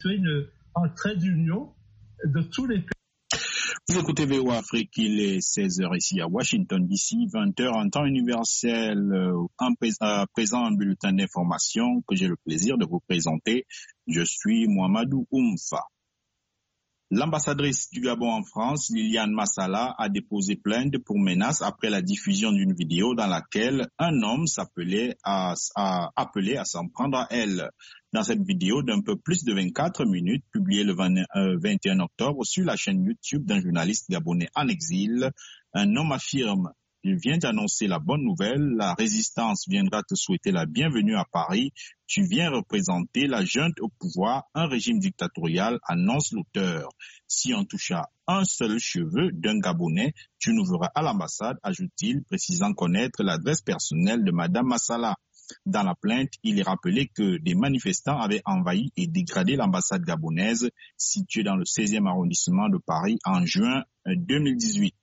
un trait d'union de tous les pays. Vous écoutez VOA Afrique, il est 16h ici à Washington DC, 20h en temps universel. À présent, un bulletin d'information que j'ai le plaisir de vous présenter. Je suis Mohamedou Oumfa. L'ambassadrice du Gabon en France, Liliane Massala, a déposé plainte pour menace après la diffusion d'une vidéo dans laquelle un homme s'appelait à s'en prendre à elle. Dans cette vidéo d'un peu plus de 24 minutes, publiée le 21 octobre sur la chaîne YouTube d'un journaliste gabonais en exil, un homme affirme: il vient d'annoncer la bonne nouvelle, la résistance viendra te souhaiter la bienvenue à Paris, tu viens représenter la junte au pouvoir, un régime dictatorial, annonce l'auteur. Si on touche à un seul cheveu d'un Gabonais, tu nous verras à l'ambassade, ajoute-t-il, précisant connaître l'adresse personnelle de Madame Massala. Dans la plainte, il est rappelé que des manifestants avaient envahi et dégradé l'ambassade gabonaise située dans le 16e arrondissement de Paris en juin 2018.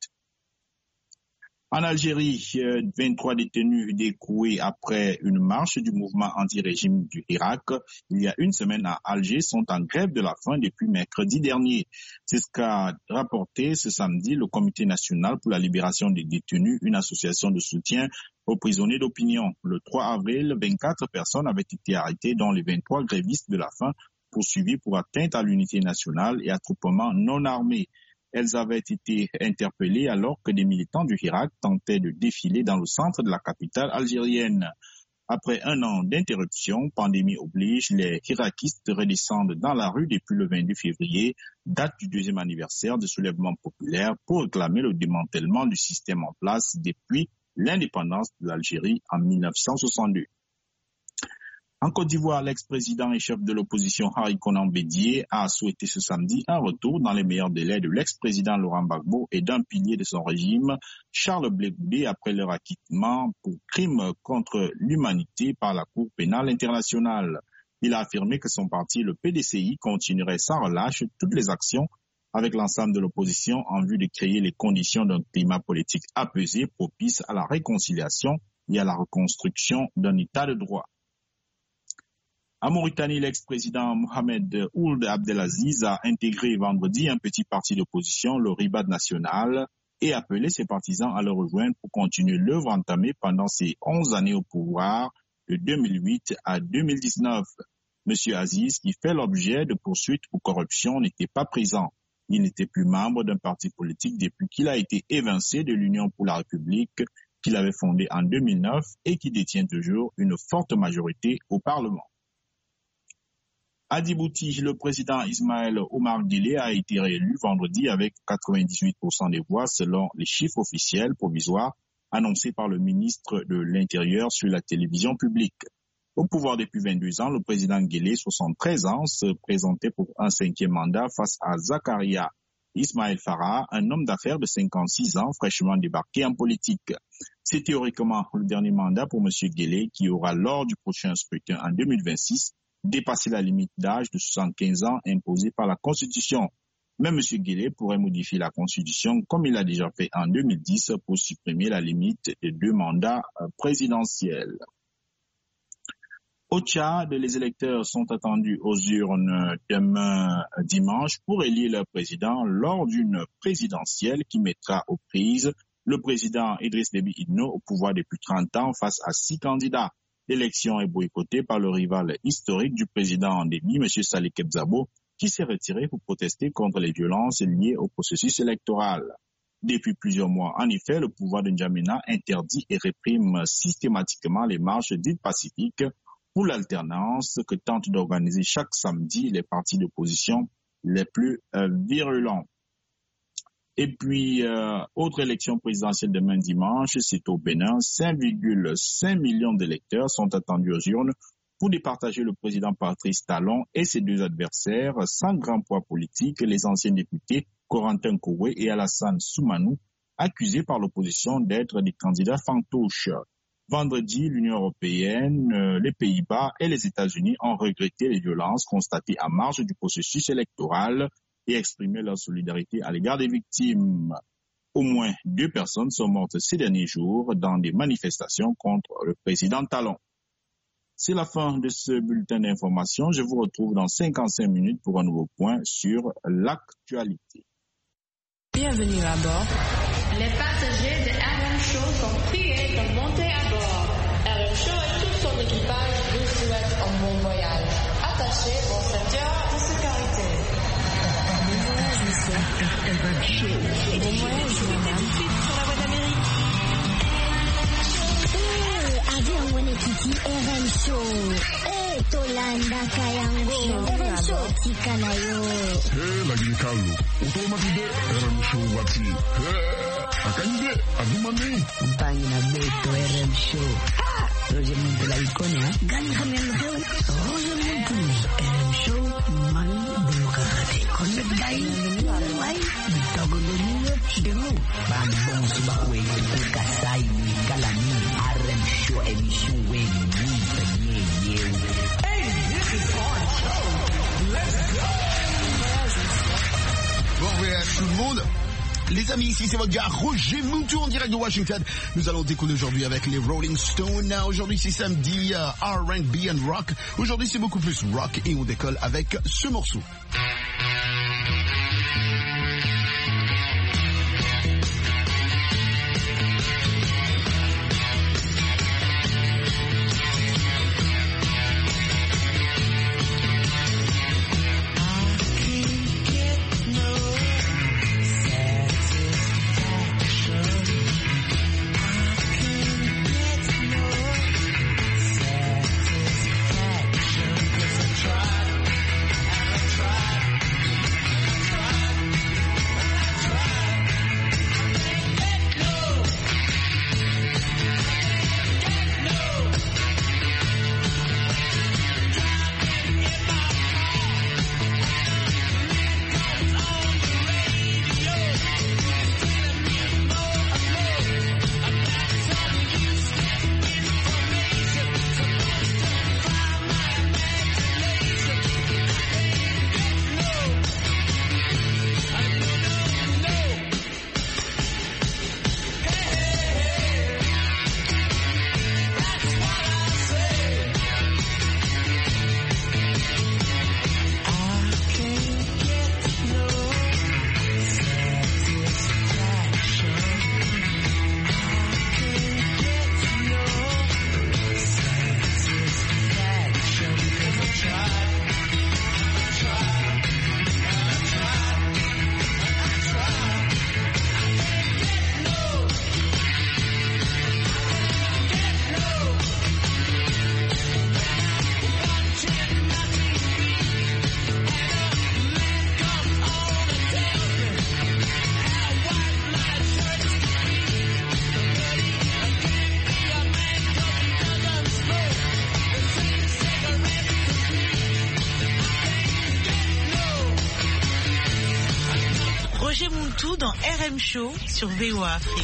En Algérie, 23 détenus découés après une marche du mouvement anti-régime du Irak il y a une semaine à Alger sont en grève de la faim depuis mercredi dernier. C'est ce qu'a rapporté ce samedi le Comité national pour la libération des détenus, une association de soutien aux prisonniers d'opinion. Le 3 avril, 24 personnes avaient été arrêtées, dont les 23 grévistes de la faim poursuivis pour atteinte à l'unité nationale et attroupement non armé. Elles avaient été interpellées alors que des militants du Irak tentaient de défiler dans le centre de la capitale algérienne. Après un an d'interruption, pandémie oblige, les irakistes redescendent dans la rue depuis le 22 février, date du deuxième anniversaire du soulèvement populaire, pour réclamer le démantèlement du système en place depuis l'indépendance de l'Algérie en 1962. En Côte d'Ivoire, l'ex-président et chef de l'opposition Harry Konan Bédié a souhaité ce samedi un retour dans les meilleurs délais de l'ex-président Laurent Gbagbo et d'un pilier de son régime, Charles Blé Goudé, après leur acquittement pour crimes contre l'humanité par la Cour pénale internationale. Il a affirmé que son parti, le PDCI, continuerait sans relâche toutes les actions avec l'ensemble de l'opposition en vue de créer les conditions d'un climat politique apaisé propice à la réconciliation et à la reconstruction d'un état de droit. En Mauritanie, l'ex-président Mohamed Ould Abdelaziz a intégré vendredi un petit parti d'opposition, le Ribad national, et appelé ses partisans à le rejoindre pour continuer l'œuvre entamée pendant ses 11 années au pouvoir de 2008 à 2019. Monsieur Aziz, qui fait l'objet de poursuites pour corruption, n'était pas présent. Il n'était plus membre d'un parti politique depuis qu'il a été évincé de l'Union pour la République, qu'il avait fondée en 2009 et qui détient toujours une forte majorité au Parlement. À Djibouti, le président Ismaël Omar Guelleh a été réélu vendredi avec 98% des voix selon les chiffres officiels provisoires annoncés par le ministre de l'Intérieur sur la télévision publique. Au pouvoir depuis 22 ans, le président Guelleh, 73 ans, se présentait pour un 5e mandat face à Zakaria Ismaël Farah, un homme d'affaires de 56 ans fraîchement débarqué en politique. C'est théoriquement le dernier mandat pour M. Guelleh qui aura lors du prochain scrutin en 2026 dépassé la limite d'âge de 75 ans imposée par la Constitution. Mais M. Guelleh pourrait modifier la Constitution comme il l'a déjà fait en 2010 pour supprimer la limite de 2 mandats présidentiels. Au Tchad, les électeurs sont attendus aux urnes demain dimanche pour élire leur président lors d'une présidentielle qui mettra aux prises le président Idriss Déby Itno au pouvoir depuis 30 ans face à 6 candidats. L'élection est boycottée par le rival historique du président Déby, M. Salih Kebzabo, qui s'est retiré pour protester contre les violences liées au processus électoral. Depuis plusieurs mois, en effet, le pouvoir de N'Djamena interdit et réprime systématiquement les marches dites pacifiques pour l'alternance que tentent d'organiser chaque samedi les partis d'opposition les plus virulents. Et puis, autre élection présidentielle demain dimanche, c'est au Bénin. 5,5 millions d'électeurs sont attendus aux urnes pour départager le président Patrice Talon et ses 2 adversaires sans grand poids politique, les anciens députés Corentin Koué et Alassane Soumanou, accusés par l'opposition d'être des candidats fantoches. Vendredi, l'Union européenne, les Pays-Bas et les États-Unis ont regretté les violences constatées en marge du processus électoral et exprimé leur solidarité à l'égard des victimes. Au moins 2 personnes sont mortes ces derniers jours dans des manifestations contre le président Talon. C'est la fin de ce bulletin d'information. Je vous retrouve dans 55 minutes pour un nouveau point sur l'actualité. Bienvenue à bord. Les passagers de RM Show sont priés de monter à bord. RM Show et tout son équipage vous souhaitent un bon voyage. Attachez vos ceintures de sécurité. Bon voyage, monsieur. RM Show. Bon voyage, madame. Suite sur la voie d'Amérique. Avion Wenekiti RM Show. Tolanda Kayango. RM Show Tikanayo. Lagi kalu. Utomati RM Show wati. Akande adumani. Mpangi na beto RM Show. Roger Muntu la ikone ha. Gani khamel ho. Roger Muntu. RM Show man bulukate. Kone dai. Wai. Bitago doniyo chidemu. Bambong subakwe. Kasai ni kalani. RM Show émission weni. Bon voyage tout le monde. Les amis, ici c'est votre gars Roger Muntu en direct de Washington. Nous allons décoller aujourd'hui avec les Rolling Stones. Aujourd'hui c'est samedi R&B and rock. Aujourd'hui c'est beaucoup plus rock et on décolle avec ce morceau. Roger Muntu dans RM Show sur VOA Afrique.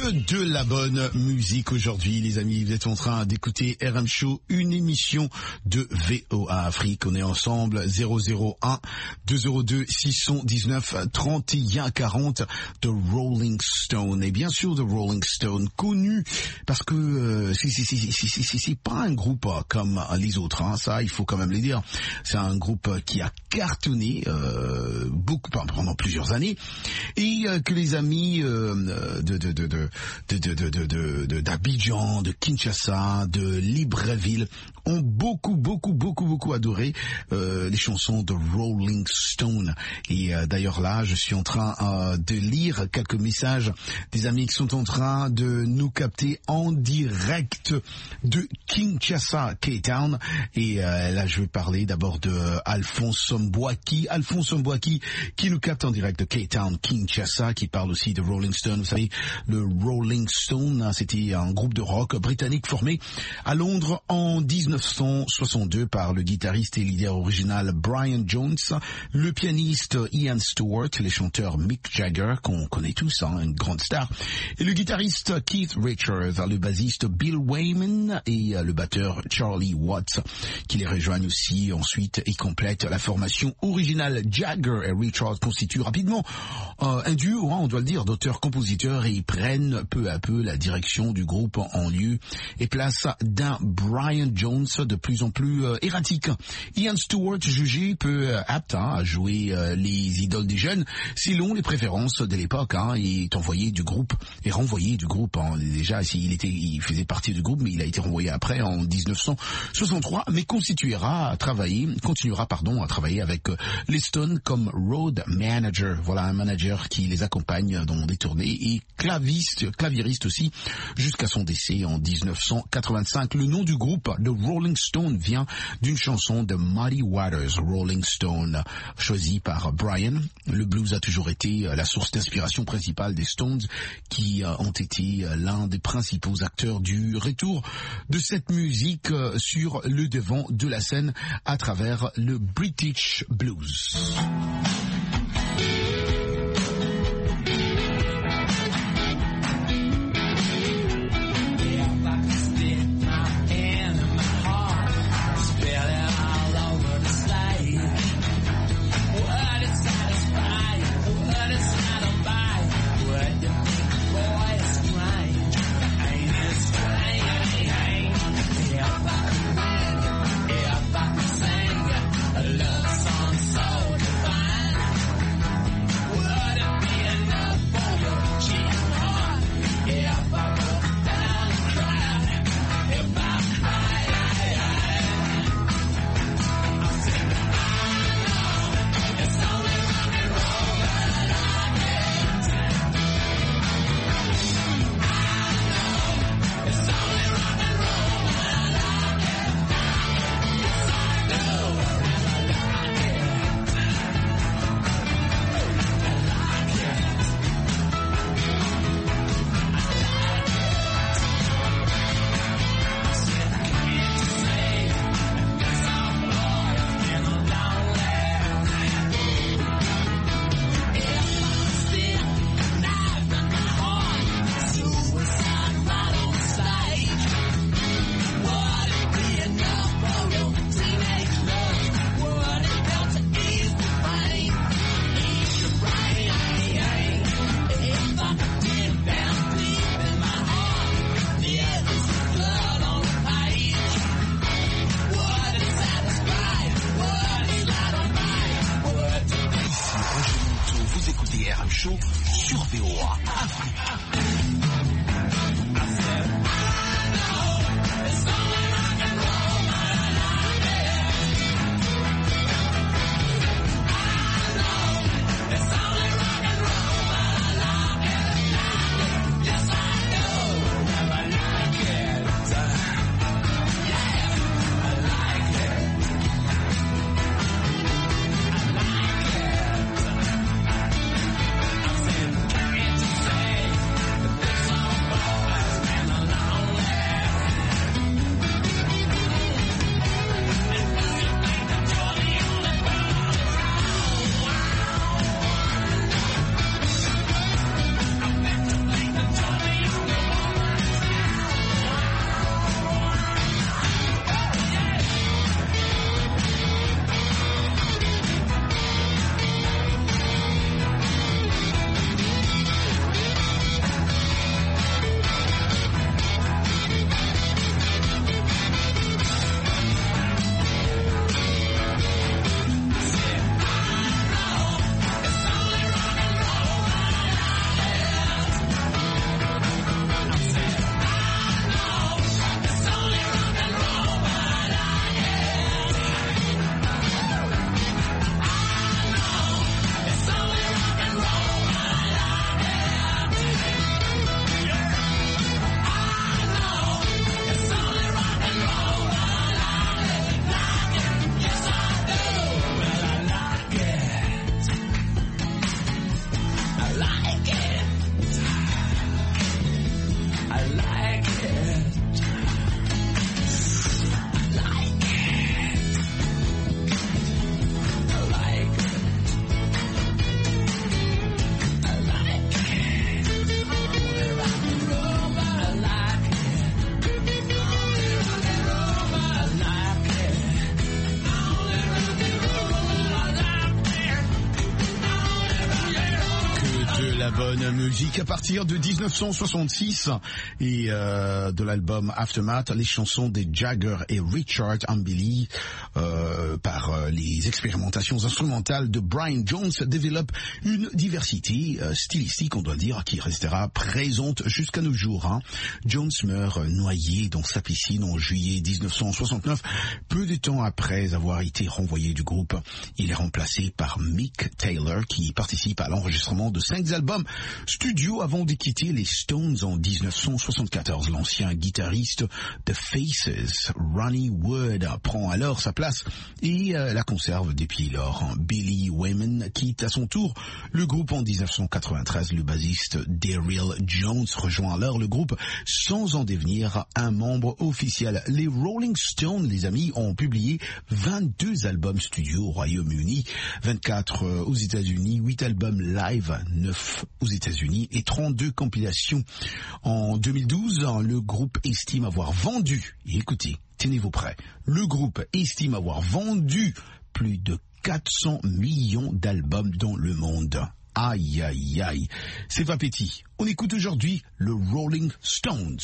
Que de la bonne musique aujourd'hui, les amis. Vous êtes en train d'écouter RM Show, une émission de VOA Afrique. On est ensemble, 001 202 619 31 40 de Rolling Stone. Et bien sûr, de Rolling Stone, connu parce que c'est pas un groupe comme les autres, hein. Ça, il faut quand même le dire. C'est un groupe qui a cartonné beaucoup pendant plusieurs années et que les amis d'Abidjan, de Kinshasa, de Libreville ont beaucoup adoré les chansons de Rolling Stone. Et d'ailleurs là, je suis en train de lire quelques messages des amis qui sont en train de nous capter en direct de Kinshasa, Cape Town. Et là, je vais parler d'abord de Alphonse Mbouaki qui nous capte en direct de Cape Town, Kinshasa, qui parle aussi de Rolling Stone. Vous savez, le Rolling Stone, c'était un groupe de rock britannique formé à Londres en 1962 par le guitariste et leader original Brian Jones, le pianiste Ian Stewart, les chanteurs Mick Jagger, qu'on connaît tous, hein, une grande star, et le guitariste Keith Richards, le bassiste Bill Wyman et le batteur Charlie Watts, qui les rejoignent aussi ensuite et complètent la formation originale. Jagger et Richards constituent rapidement un duo, hein, on doit le dire, d'auteurs-compositeurs, et ils prennent peu à peu la direction du groupe en lieu et place d'un Brian Jones de plus en plus erratique. Ian Stewart, jugé peu apte à jouer les idoles des jeunes, selon les préférences de l'époque, hein, est envoyé du groupe et renvoyé du groupe. Hein. Déjà, il faisait partie du groupe, mais il a été renvoyé après en 1963, mais continuera à travailler avec les Stones comme road manager. Voilà, un manager qui les accompagne dans des tournées et claviériste aussi jusqu'à son décès en 1985. Le nom du groupe de Rolling Stone vient d'une chanson de Muddy Waters, Rolling Stone, choisie par Brian. Le blues a toujours été la source d'inspiration principale des Stones, qui ont été l'un des principaux acteurs du retour de cette musique sur le devant de la scène à travers le British Blues. Sur VOA Afrique. la bonne musique à partir de 1966 et de l'album Aftermath, les chansons des Jagger et Richard Ambili par les expérimentations instrumentales de Brian Jones développent une diversité stylistique, on doit dire, qui restera présente jusqu'à nos jours. Hein. Jones meurt noyé dans sa piscine en juillet 1969, peu de temps après avoir été renvoyé du groupe. Il est remplacé par Mick Taylor qui participe à l'enregistrement de 5 albums studio avant de quitter les Stones en 1974. L'ancien guitariste de Faces, Ronnie Wood, prend alors sa place et la conserve depuis lors. Billy Wayman quitte à son tour le groupe en 1993. Le bassiste Daryl Jones rejoint alors le groupe sans en devenir un membre officiel. Les Rolling Stones, les amis, ont publié 22 albums studio au Royaume-Uni, 24 aux États-Unis, 8 albums live, 9 aux États-Unis et 32 compilations. En 2012, le groupe estime avoir vendu, et écoutez, tenez-vous prêts, le groupe estime avoir vendu plus de 400 millions d'albums dans le monde. Aïe, aïe, aïe. C'est pas petit. On écoute aujourd'hui le Rolling Stones.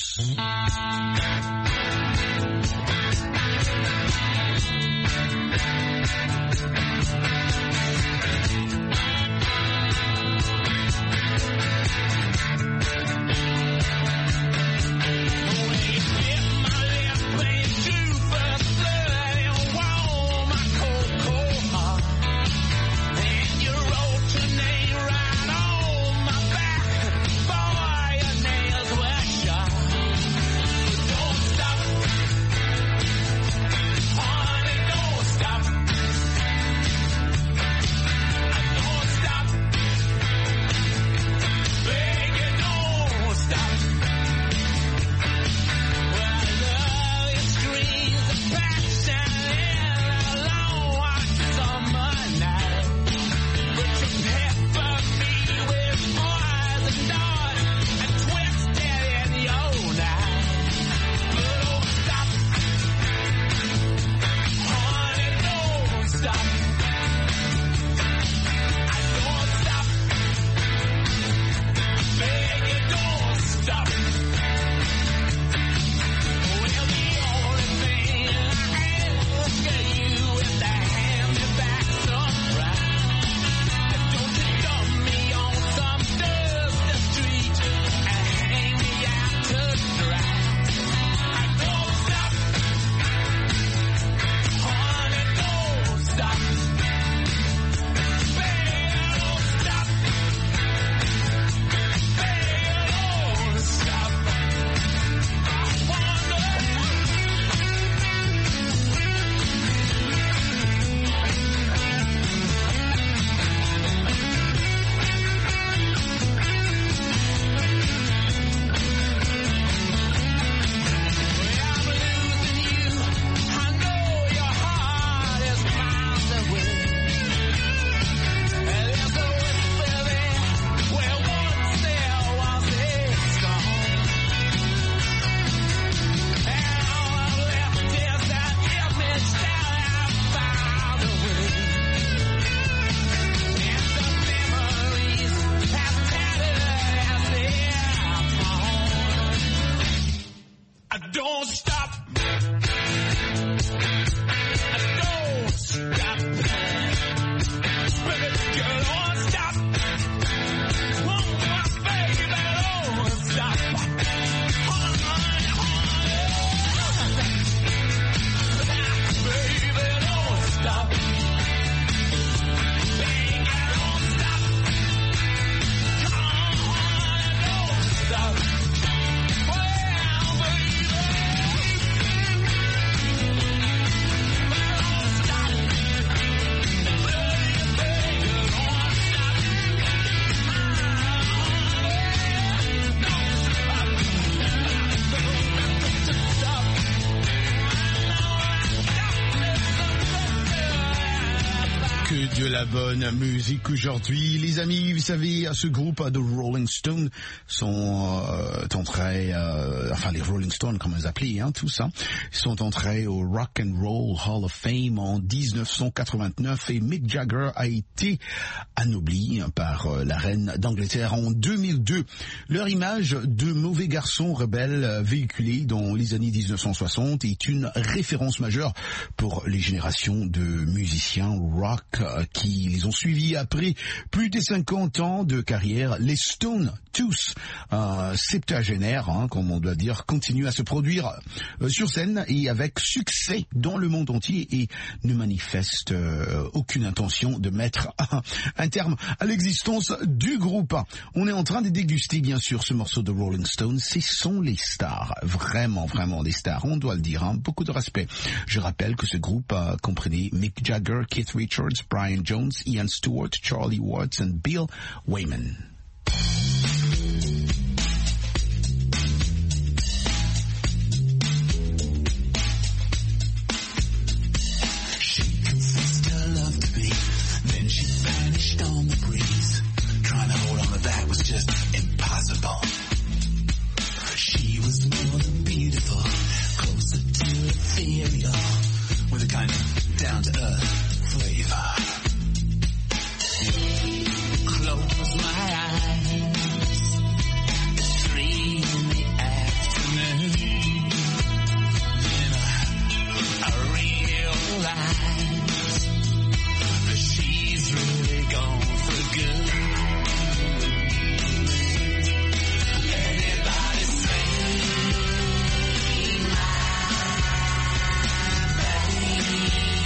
la bonne musique aujourd'hui. Les amis, vous savez, ce groupe de Rolling Stones sont entrés, enfin les Rolling Stones, comme on les appelait, tous, sont entrés au Rock and Roll Hall of Fame en 1989 et Mick Jagger a été anobli par la reine d'Angleterre en 2002. Leur image de mauvais garçon rebelle véhiculé dans les années 1960 est une référence majeure pour les générations de musiciens rock qui les ont suivis après plus de 50 ans de carrière. Les Stones, tous septuagénaires, comme on doit dire, continuent à se produire sur scène et avec succès dans le monde entier et ne manifestent aucune intention de mettre un terme à l'existence du groupe. On est en train de déguster bien sûr ce morceau de Rolling Stones. Ce sont les stars, vraiment des stars, on doit le dire, beaucoup de respect. Je rappelle que ce groupe comprenait Mick Jagger, Keith Richards, Brian Jones, Ian Stewart, Charlie Watts and Bill Wyman. She confessed her love to me, then she vanished on the breeze. Trying to hold on to that was just impossible. She was more than beautiful, closer to ethereal, with a kind of down-to-earth flavor. Close my eyes, it's 3 in the afternoon, then I realize that she's really gone for good. Anybody say my baby?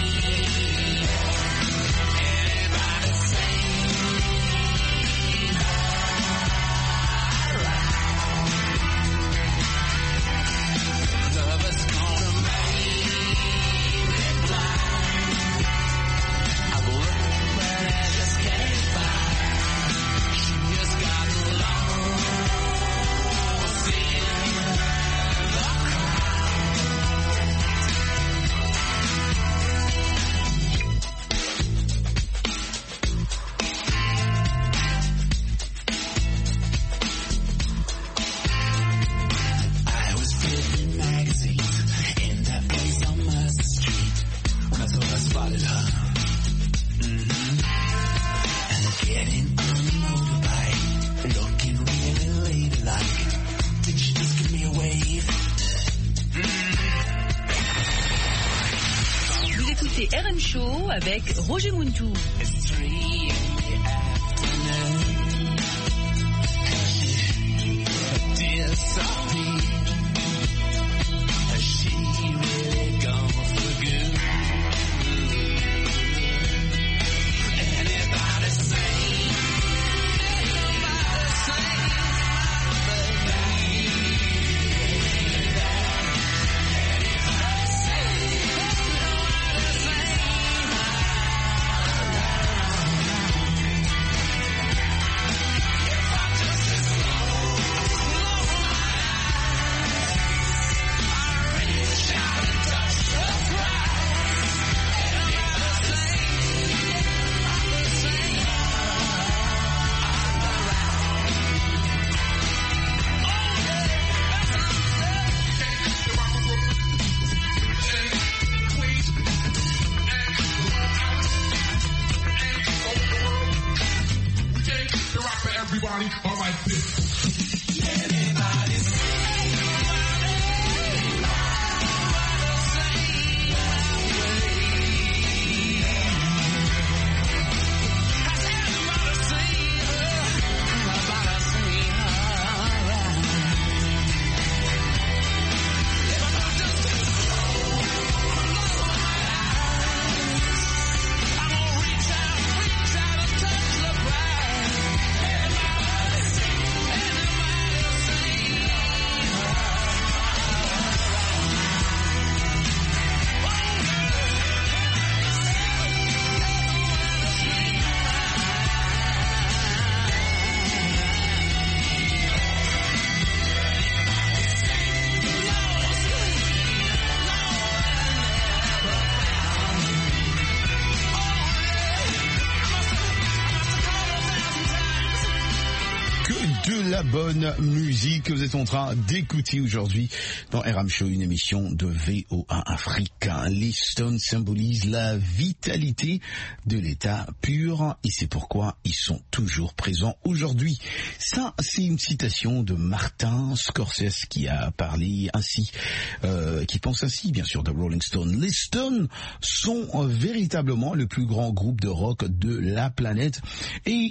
Anybody say lover's gonna make me blind. I've looked but I just can't find. She just got lost in the I was flipping magazines in that place on Mercer Street when I thought I spotted her. And getting on the motorbike, looking really ladylike. Did she just give me a wave? Vous écoutez RM Show avec Roger Muntou. It's 3 in the afternoon. Disappeared. Has she really gone for good? Anybody say everybody, all right, this. anybody de la bonne musique que vous êtes en train d'écouter aujourd'hui dans RM Show, une émission de VOA africain. Les Stones symbolisent la vitalité de l'état pur et c'est pourquoi ils sont toujours présents aujourd'hui. Ça, c'est une citation de Martin Scorsese qui a parlé ainsi, qui pense ainsi, bien sûr, de Rolling Stone. Les Stones sont véritablement le plus grand groupe de rock de la planète et